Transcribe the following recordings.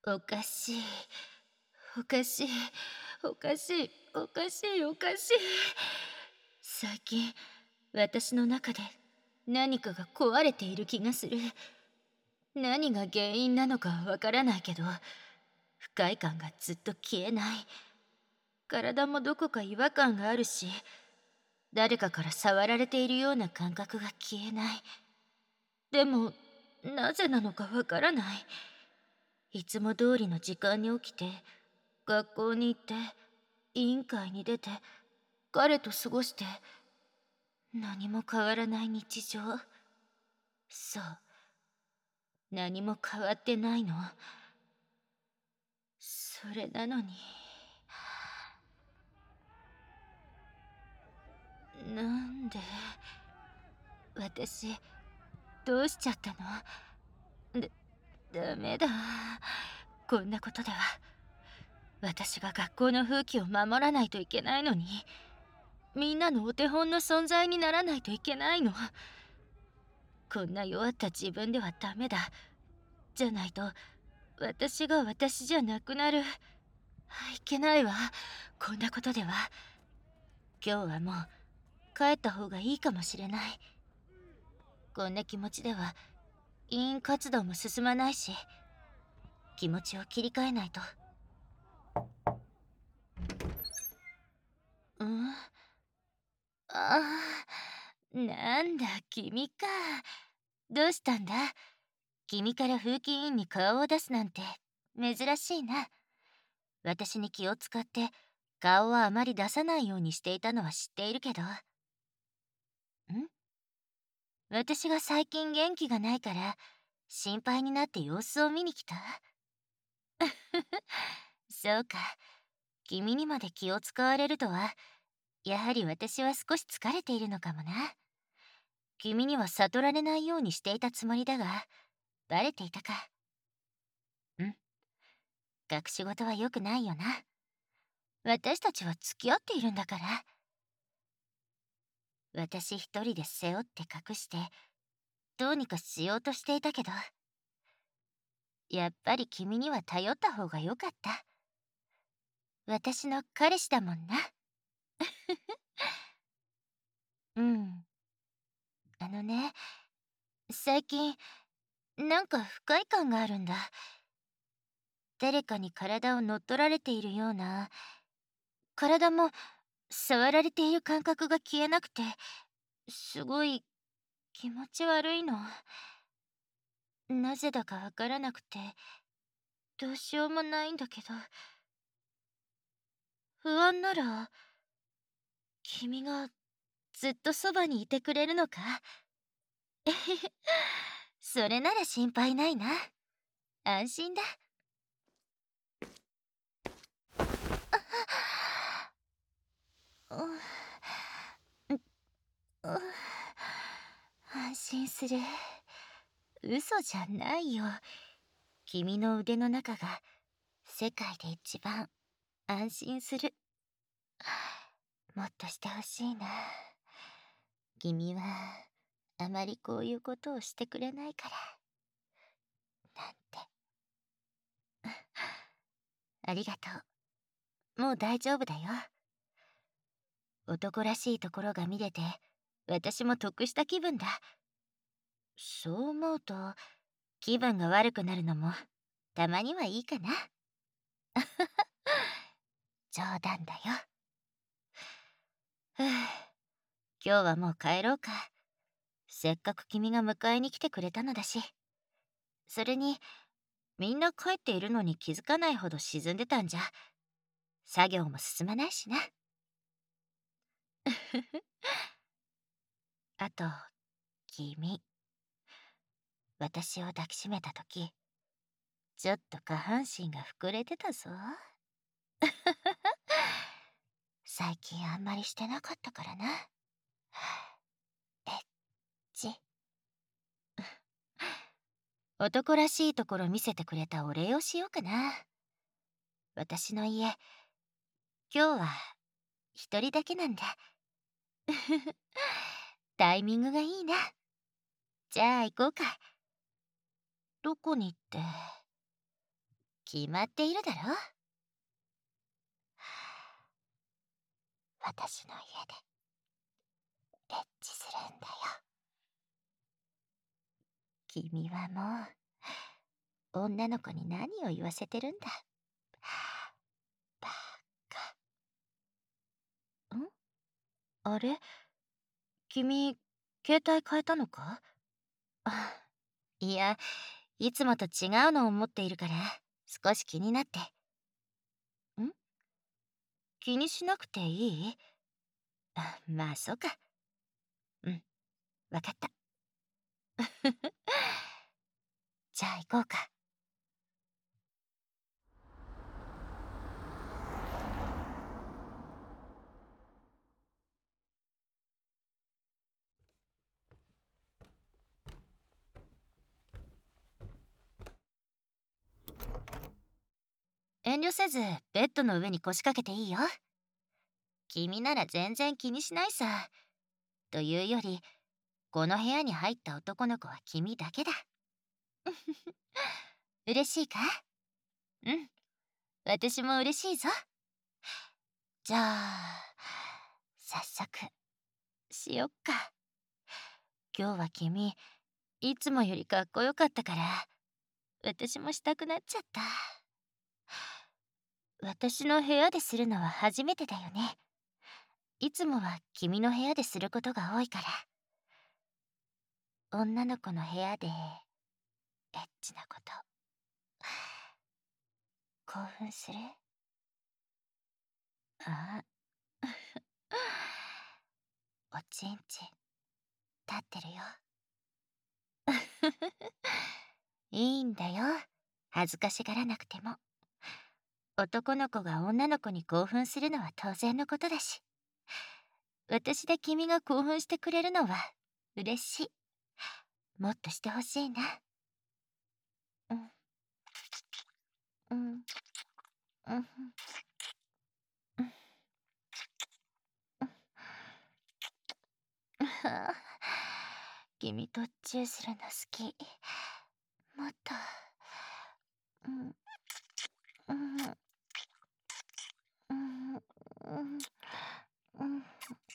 おかしい、おかしい、おかしい、おかしい、おかしい。最近、私の中で何かが壊れている気がする。何が原因なのかわからないけど、不快感がずっと消えない。体もどこか違和感があるし、誰かから触られているような感覚が消えない。でも、なぜなのかわからない。いつも通りの時間に起きて、学校に行って、委員会に出て、彼と過ごして、何も変わらない日常。そう、何も変わってないの。それなのに、なんで、私、どうしちゃったの？ダメだ。こんなことでは、私が学校の風紀を守らないといけないのに、みんなのお手本の存在にならないといけないの。こんな弱った自分ではダメだ。じゃないと、私が私じゃなくなる。いけないわ。こんなことでは。今日はもう、帰った方がいいかもしれない。こんな気持ちでは、委員活動も進まないし、気持ちを切り替えないと。うん？ああ、なんだ、君か。どうしたんだ？君から風紀委員に顔を出すなんて、珍しいな。私に気を使って、顔はあまり出さないようにしていたのは知っているけど。私が最近元気がないから、心配になって様子を見に来た？そうか。君にまで気を使われるとは、やはり私は少し疲れているのかもな。君には悟られないようにしていたつもりだが、バレていたか。隠し事は良くないよな。私たちは付き合っているんだから。私一人で背負って隠して、どうにかしようとしていたけど、やっぱり君には頼った方が良かった。私の彼氏だもんな。うん。あのね、最近、なんか不快感があるんだ。誰かに体を乗っ取られているような、体も触られている感覚が消えなくて、すごい気持ち悪いの。なぜだかわからなくて、どうしようもないんだけど。不安なら、君がずっとそばにいてくれるのか？それなら心配ないな。安心だ。安心する。嘘じゃないよ。君の腕の中が世界で一番安心する。もっとしてほしいな。君はあまりこういうことをしてくれないから。なんて。ありがとう。もう大丈夫だよ。男らしいところが見れて、私も得した気分だ。そう思うと、気分が悪くなるのも、たまにはいいかな。冗談だよ。ふぅ、今日はもう帰ろうか。せっかく君が迎えに来てくれたのだし。それに、みんな帰っているのに気づかないほど沈んでたんじゃ、作業も進まないしな。あと、君。私を抱きしめたとき、ちょっと下半身が膨れてたぞ。最近あんまりしてなかったからな。えっち。男らしいところ見せてくれたお礼をしようかな。私の家、今日は一人だけなんだ。タイミングがいいな。じゃあ行こうか。どこにって。 決まっているだろ。私の家でエッチするんだよ。君はもう女の子に何を言わせてるんだ。バカ。あれ、君、携帯変えたのか？あ、いや、いつもと違うのを持っているから少し気になって。気にしなくていい？あ、まあそうか。うん、わかった。じゃあ行こうか。遠慮せずベッドの上に腰掛けていいよ。君なら全然気にしないさ。というより、この部屋に入った男の子は君だけだ。嬉しいか？うん、私も嬉しいぞ。じゃあ、早速、しよっか。今日は君、いつもよりかっこよかったから、私もしたくなっちゃった。私の部屋でするのは初めてだよね。いつもは君の部屋ですることが多いから。女の子の部屋で、エッチなこと、興奮する？あおちんちん、立ってるよ。いいんだよ。恥ずかしがらなくても。男の子が女の子に興奮するのは当然のことだし。私で君が興奮してくれるのは嬉しい。もっとしてほしいな。うん。うん。うん。うん。君とチューするの好き。もっと。うん。うん。うん。うん。うん。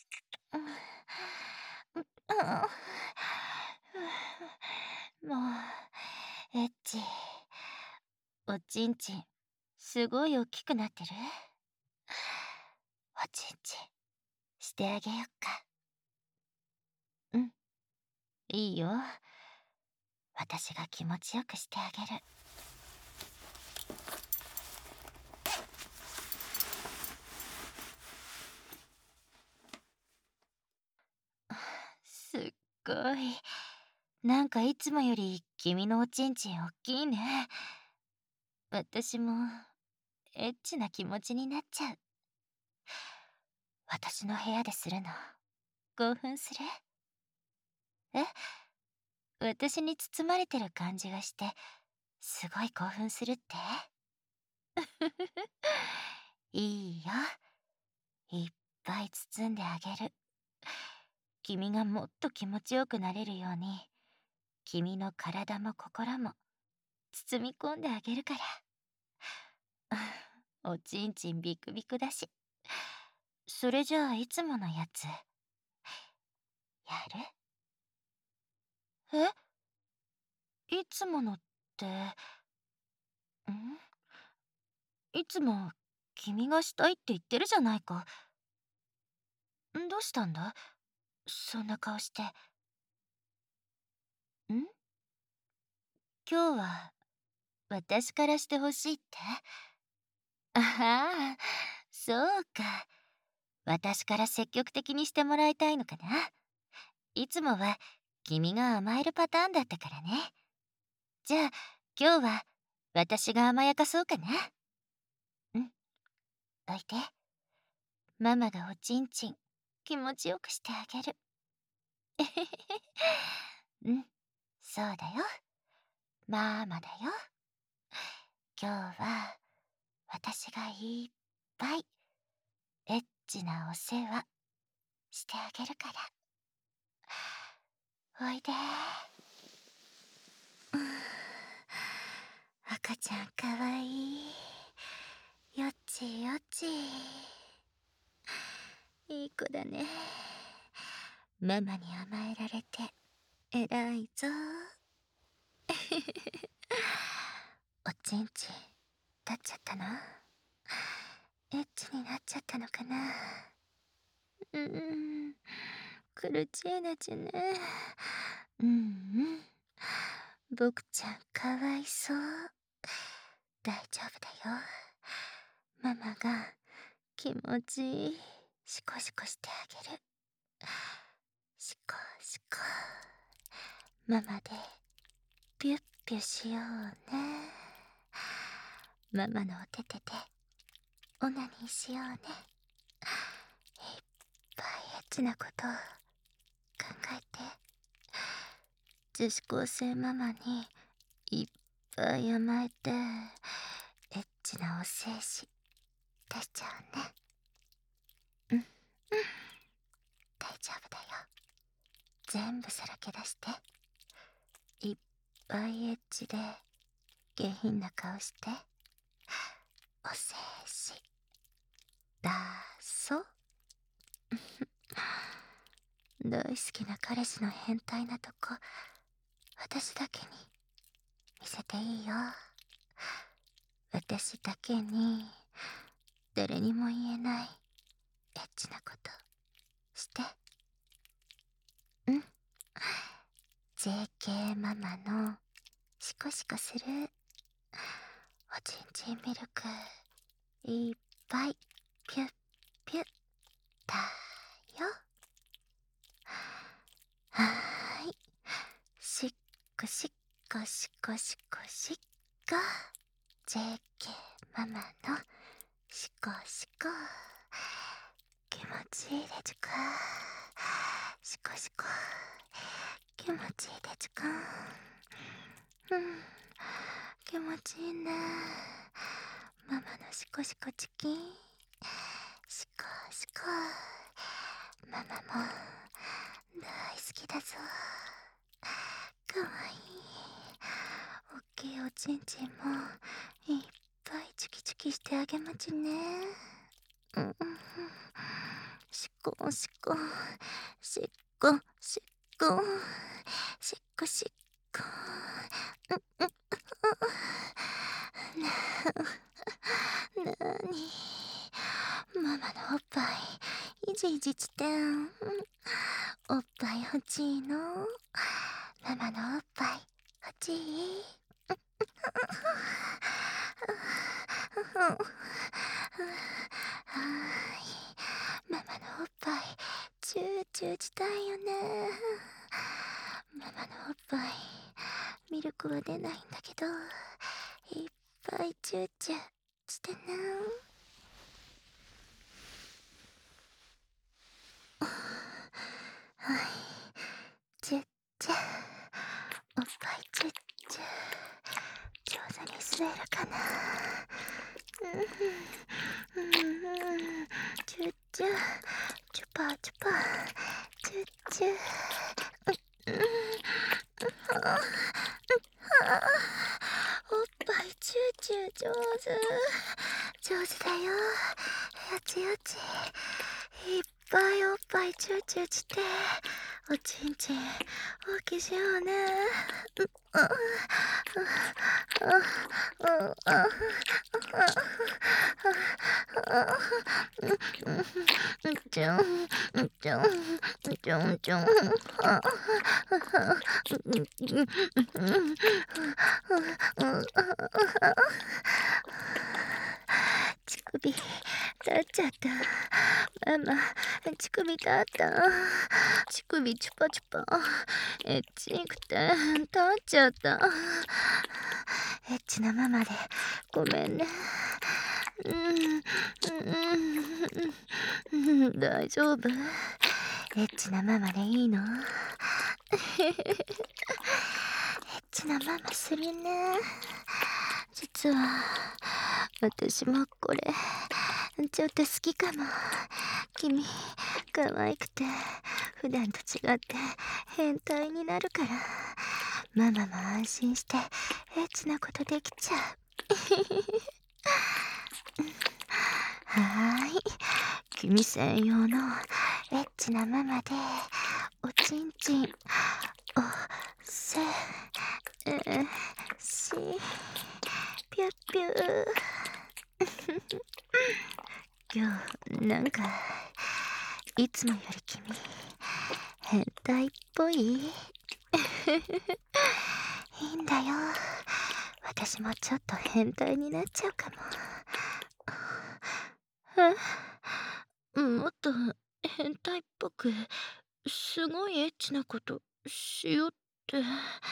もう、エッチ。おちんちん、すごい大きくなってる？おちんちん、してあげよっか。うん、いいよ。私が気持ちよくしてあげる。すっごい。なんかいつもより君のおちんちん大きいね。私もエッチな気持ちになっちゃう。私の部屋でするの興奮する？え、私に包まれてる感じがしてすごい興奮するって？いいよ。いっぱい包んであげる。君がもっと気持ちよくなれるように、君の体も心も包み込んであげるから。おちんちんビクビクだし。それじゃあいつものやつ、やる？いつものって、いつも君がしたいって言ってるじゃないか。どうしたんだ？そんな顔して。今日は私からしてほしいって？ああ、そうか。私から積極的にしてもらいたいのかな。いつもは君が甘えるパターンだったからね。じゃあ今日は私が甘やかそうかな。うん、おいで。ママがおちんちん気持ちよくしてあげる。えへへへ。うん、そうだよ。ママだよ。今日は私がいっぱいエッチなお世話してあげるから。おいで。赤ちゃんかわいい。 だね。ママに甘えられて偉いぞ。おちんち立っちゃったの？エッチになっちゃったのかな。クルチエナちゃんね。僕ちゃんかわいそう。大丈夫だよ。ママが気持ちいいシコシコしてあげる。シコシコ。ママでピュッピュしようね。ママのお手手でオナニーしようね。いっぱいエッチなことを考えて。女子高生ママにいっぱい甘えてエッチなお精子出しちゃうね。大丈夫だよ。全部さらけ出して。いっぱいエッチで下品な顔して。お精子出そう大好きな彼氏の変態なとこ私だけに見せていいよ。私だけに誰にも言えないエッチなことして。JK ママのシコシコするおちんちんミルクいっぱいピュッピュッだよ。はーい。しっこしっこしこしこしっこ。JK ママのしこしこ。気持ちいいでちゅか。しこしこ。気持ちいいでちゅか。気持ちいいね。ママのシコシコチキン。シコシコ。ママも大好きだぞ。かわいい。おっきいおちんちんもいっぱいチュキチュキしてあげまちね。シコシコシコシコシコシコ。なーにママのおっぱいいじいじちてん。おっぱい欲しいの？ママのおっぱい欲しい？はーい。ママのおっぱいチューチューしたいよね。ママのおっぱいミルクは出ないんだけどいっぱいチューチューしてな。はい、チュッチュおっぱいチュッチュ上手に吸えるかな。チュッチュチュパチュパチュッチュおっぱいチューチュー上手だよ。よちよちいっぱいおっぱいチューチューしておちんちん大きしようね。ちょんちょんちょんちょん。乳首立っちゃった。ママ乳首立った。乳首チュパチュパエッチくて立っちゃった。エッチなママでごめんね。大丈夫？エッチなママでいいの？エッチなママするね。実は私もこれちょっと好きかも。君可愛くて普段と違って変態になるからママも安心してエッチなことできちゃう。 はーい。君専用のエッチなママで、おちんちん、おせ、し、ぴゅっぴゅー。今日、なんか、いつもより君、変態っぽいいいんだよ。私もちょっと変態になっちゃうかも。もっと変態っぽく、すごいエッチなことしようって。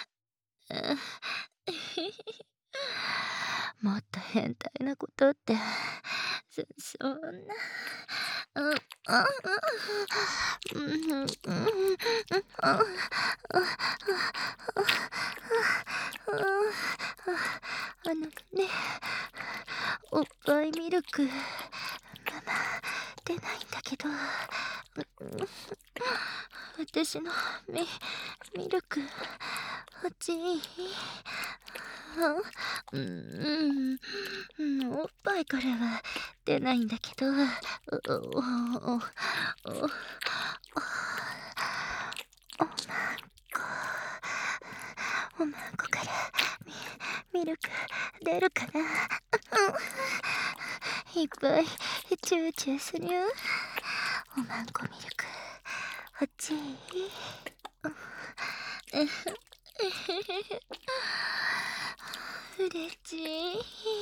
もっと変態なことって、そんな。ね、おっぱいミルク、ママ、出ないんだけど、私のミルク、欲しい。おっぱいからは出ないんだけど、おまんこからミルク出るかな。いっぱいチューチューするよ。おまんこミルク欲しい。嬉しい。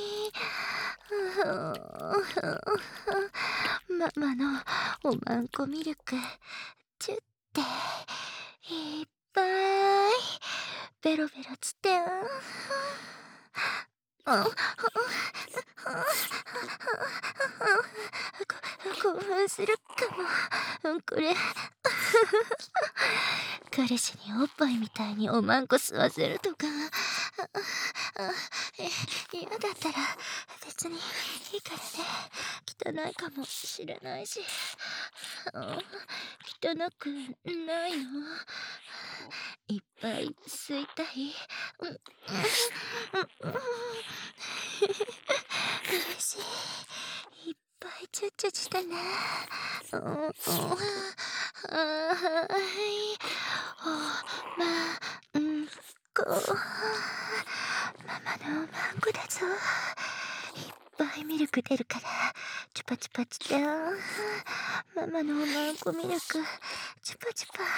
ママのおまんこミルクチュっていっぱいベロベロつって興奮するかも。これ彼氏におっぱいみたいにおまんこ吸わせるとか嫌だったら別にいいからね。汚いかもしれないし。汚くないの？いっぱい吸いたい。嬉しい。いっぱいチュッチュしたね。おまんこ。ママのおまんこだぞ。いっぱいミルク出るからチュパチュパチュママのおまんこミルクチュパチュパ。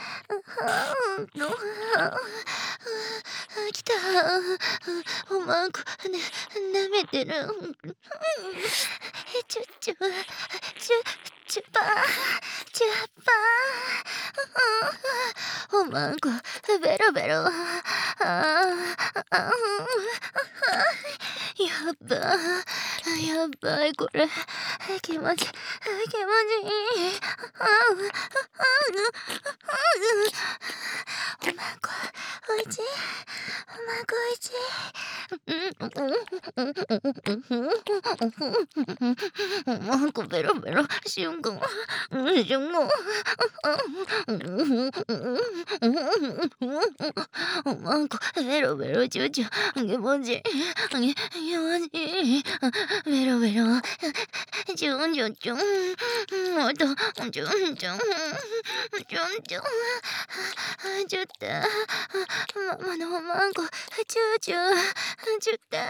来た。おまんこ舐めてる。チュッチュチュチュパチュッパ。おまんこベロベロ。やばいこれ気持ちいい。おまんこおいしい。おまんこおいしい。おまんこベロベロ瞬間おまんこベロベロチュチュ気持ちいい。ベロベロチュンチュンチュンあとチュンチュンチュンチュったママのおまんこチュチュチュった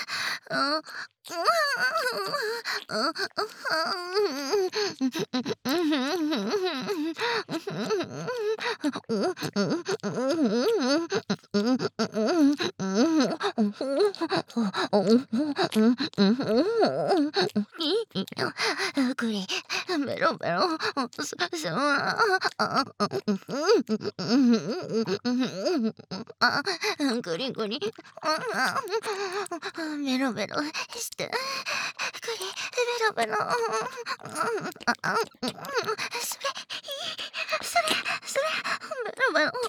これベロベログリグリベロベロしてこれベロベロそれベロベロ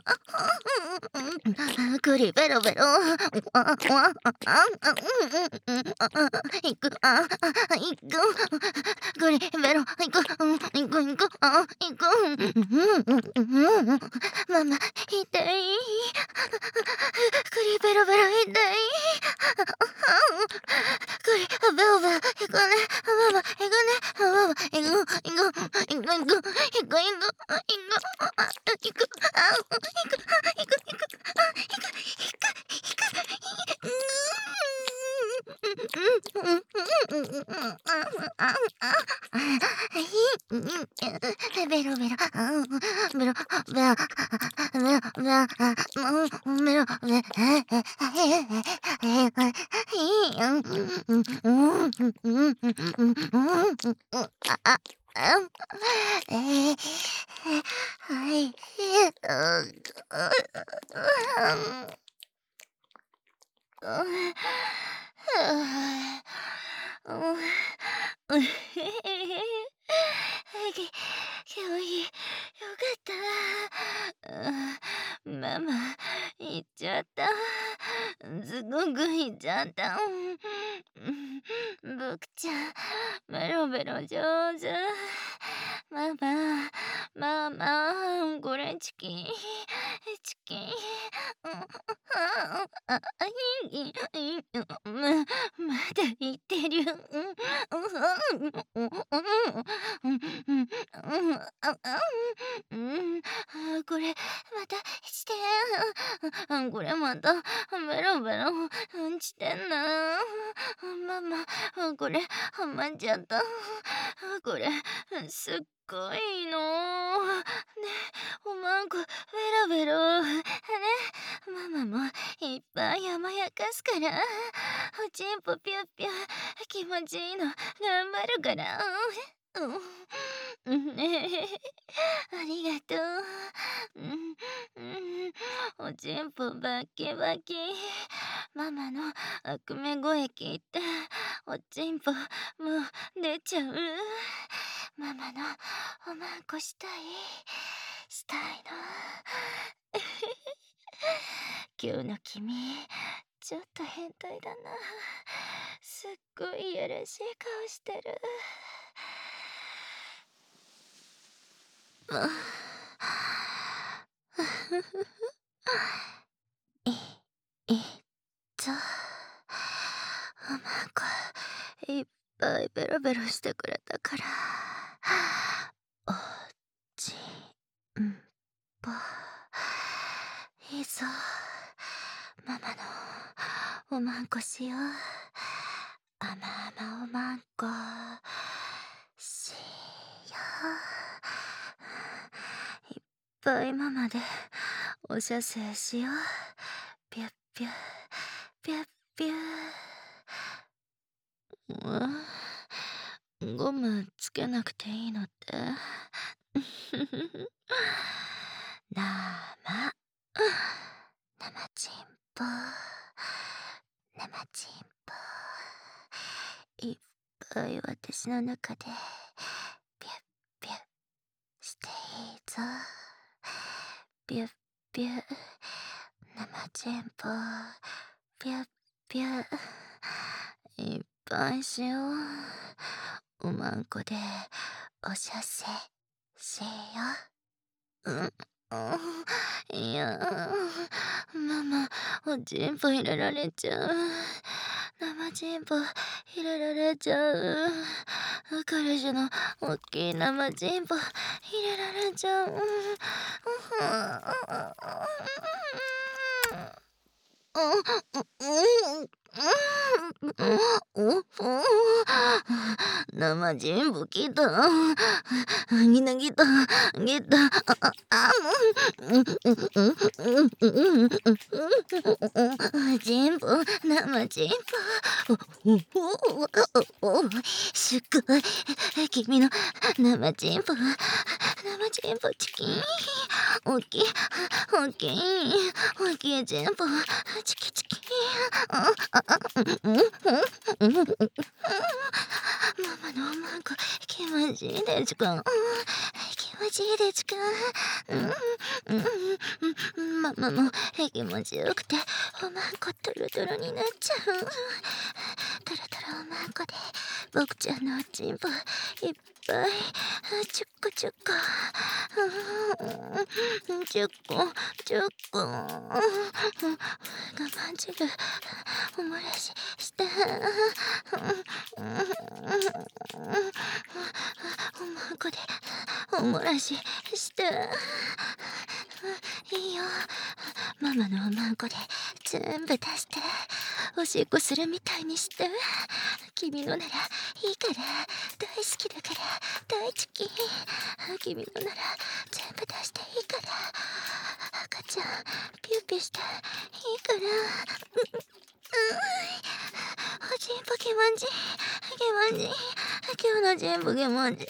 グリベロベロいくグリベロいくママ痛いグリベロベロ痛いグリベロベロくね、ママ、行くね、ママ、行く、行く、行く、行く、行く、行く、行く、行く、ベロベロ、ベロ、ベロ、ベロ、ベロ、ベロ、ベロ、はい。かわいい。よかった。ママ、行っちゃった。すごく行っちゃった。僕ちゃん、ベロベロ上手。ママ、ママ、これチキン、チキン。まだ言ってる。これまたして。これまたベロベロしてんな。ママ、これハマっちゃった。これすっごいの。ね、おまんこベロベロ。ね、ママもいっぱい甘やかすから。おちんぽぴゅっぴゅ、気持ちいいの頑張るから。ありがとう。おちんぽバキバキ。ママの悪め声聞いて、おちんぽもう出ちゃう。ママのおまんこしたいの。今日の君、ちょっと変態だな。すっごいいやらしい顔してる。え、えっと、おまんこいっぱいベロベロしてくれたから、おちんぽ、いいぞ。ママのおまんこしよう。甘々おまんこしよう。いっぱいママでお射精しよう。ピュッピュッピュッピュッ。ゴムつけなくていいのって。生チンポ、生チンポ、いっぱい私の中でピュッピュッしていいぞ。ピュッピュッ、生チンポ、ピュッピュッ、いっぱいしよう。おまんこでお射精しよう。いや、ママ、おちんぽ入れられちゃう。生チンポ入れられちゃう。彼氏のおっきい生チンポ入れられちゃう。生チンポきた。ぎたぎた、ぎた。チンポ、生チンポ。すっごい。君の生チンポ、生チンポチキン。おっきい、おっきい、おっきいチンポ、チキチキ。ママのおまんこ気持ちいいですか？気持ちいいですか？ママも気持ちよくておまんこトロトロになっちゃう。トロトロおまんこで僕ちゃんのおちんぽいっぱいチュッコチュッコ 10個我慢汁おもらししておまんこでおもらししていいよ、ママのおまんこで全部出しておしっこするみたいにして、君のならいいから、大好きだから大好き、君のなら全部出していいから、赤ちゃんピューピューしていいから、おちんぽ気持ちいい今日の全部気持ちいい、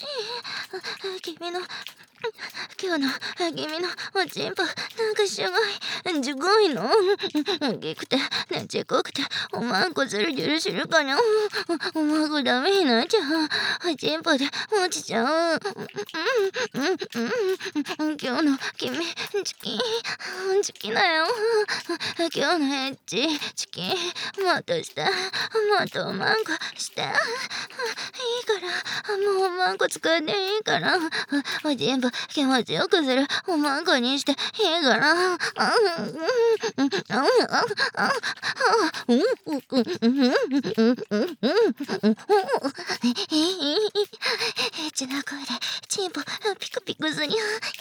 今日の君のおちんぽなんかすごいの、大きくてねちっこくておまんこずるずるするかな、おまんこダメになっちゃう、おちんぽで落ちちゃう、今日の君チキだよ、今日のエッチチキもっとしてもっとおまんこしていいから、もうおまんこ使っていいから、おちんぽ気持ちよくするおまんこにしていいから、エッチな声でチンポピクピクするよ、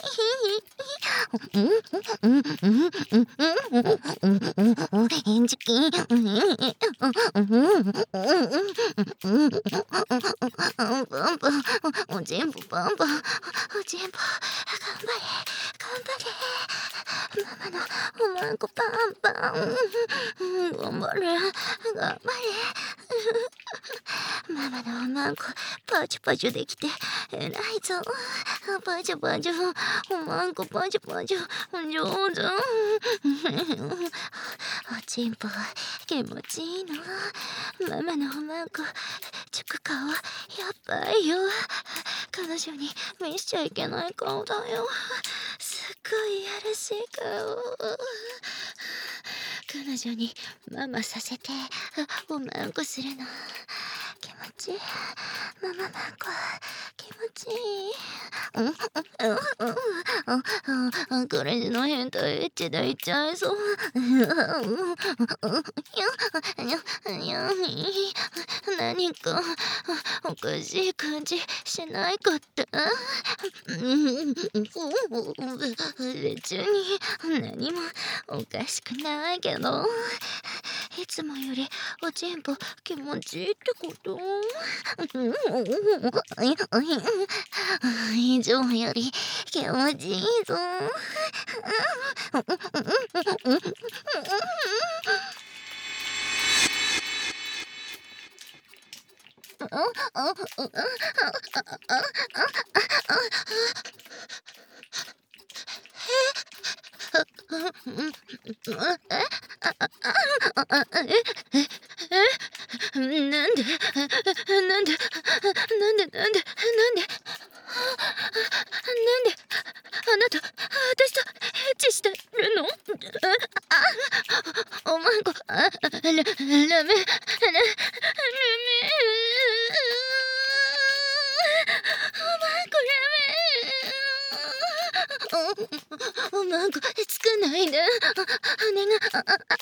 チキおちんぽパンパン、おちんぽ頑張れママのおまんこパンパン、頑張れママのおまんこパチュパチュできて偉いぞ、パチュパチュおまんこパチュパチュ上手、おちんぽ気持ちいいの、ママのおまんこチュク顔やばいよ、彼女に見しちゃいけない顔だよ、すっごいやらしい顔、彼女にママさせておまんこするの気持ちいい、ママまんこ気持ちいい、彼氏の変態エッチで言っちゃいそう、何かおかしい感じしないかった、別に何もおかしくないけど、いつもよりおちんぽ気持ちいいってこと、以上より気持ちいいぞ、あなた私とエッチしてるの、おまんこラメおまんこつかないで、羽が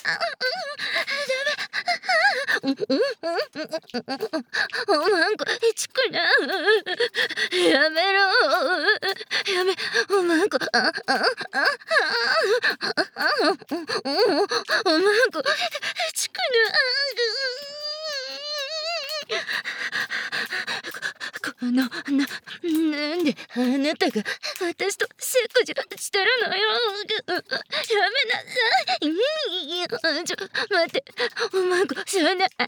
おまんこチクラやめろやめおまんこおまんこチクラなんであなたが私とセクジュしてるのよ、やめなさい、ちょ待って、おまんこそんな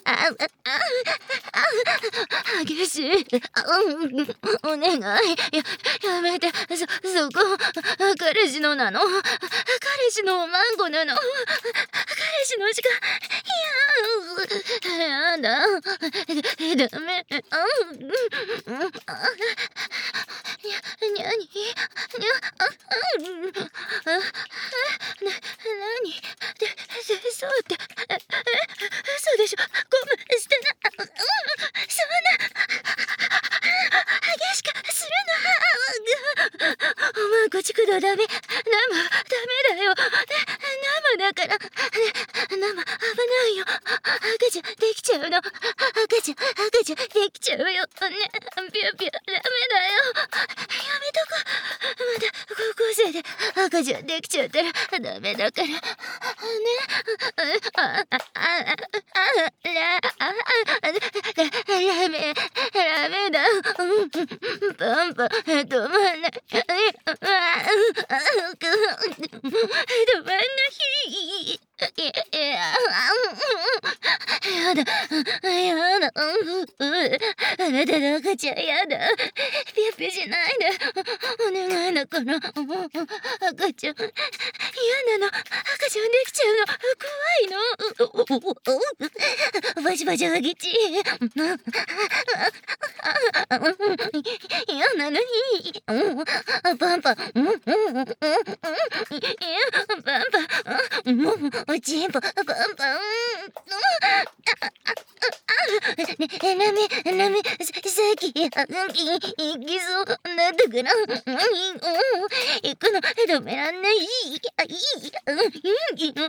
激しい、お願いやめて、そこ彼氏のなの、彼氏のおまんこなの、彼氏のしかやだダメ、そうって嘘でしょ、ごめんしてな、そんな激しくするな、おまんこどダメだよ。生だから。生危ないよ。赤ちゃんできちゃうの。赤ちゃんできちゃうよ。ね、ぴょぴょダメだよ。やめとこ。まだ高校生で赤ちゃんできちゃったらダメだから。ね。ダメだ。パンパン止まんない。止まんない。やだ。あなたの赤ちゃんやだ。ぴょぴょしないで。お願いだから。赤ちゃん。嫌なの。赤ちゃんできちゃうの。怖いの。バシバシあげち。嫌なのに。パンパン。パンパン。おちんぽ。パンパン。ラメ、さっき、行きそうだったから、行くの止めらんない。違う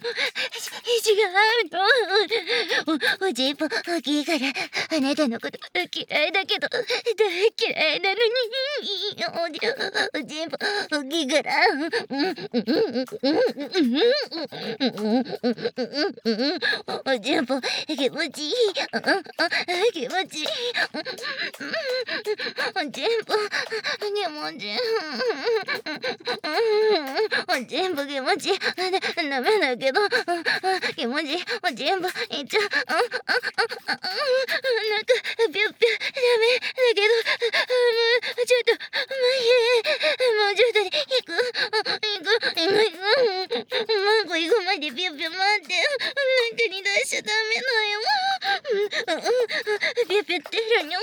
の。おちんぽ大きいから、あなたのこと嫌いだけど、大嫌いなのに。おちんぽ大きいから。おちんぽ気持ちいい。気持ちいい。おちんぽ気持ちいい。おちんぽ気持ちいい。ダメだけど気持ちいい。おちんぽいっちゃう。なんかぴょぴょダメだけどちょっともうちょっとで行く。行くまでぴょぴょ待って。中に出しちゃダメだよ。ぴょぴょってるにょ。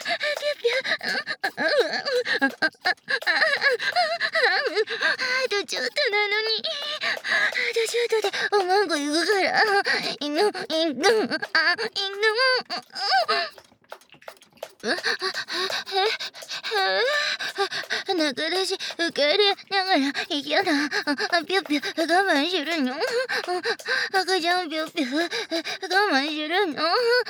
あとちょっとなのに。あとちょっとでおまんこ行くから。行く。中出し受け入れながら嫌だ。ぴょぴょ我慢するの。赤ちゃんぴょぴょ我慢するの。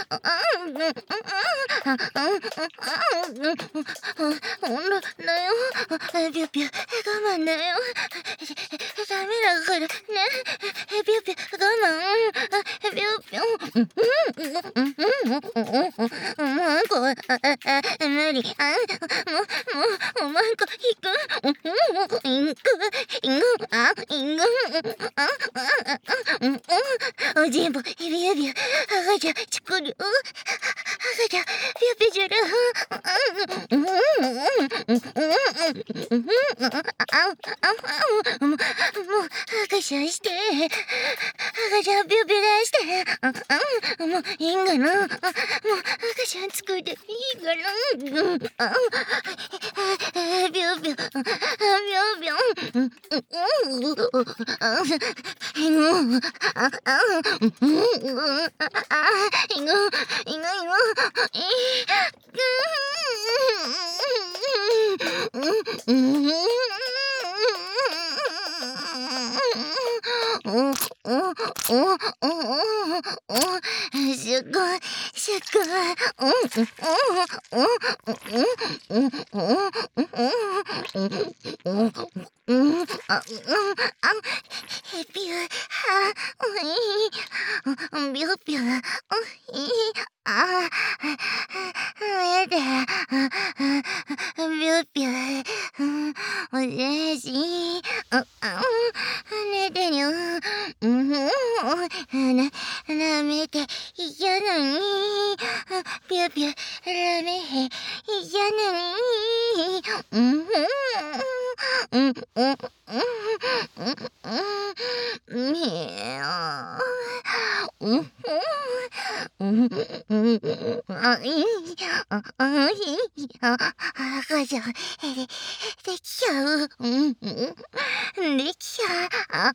ほんとだよ。ぴょぴょ我慢だよ。ダメだからね。ぴょぴょ我慢。ぴょぴょ。もうこ無理。おまんこ引く。おじんぽビュビュ赤ちゃんチクる。赤ちゃんピュピュする。もう赤ちゃんして。赤ちゃんピュピュ出して。もういいんかな。もう赤ちゃん作っていいかな。ぴょぴょぴょぴょ。ラメで嫌なに。ぴょぴょラメへ嫌なに。赤ちゃんできちゃう。できちゃう。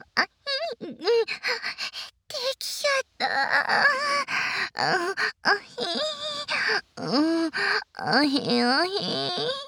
できちゃった。あひ。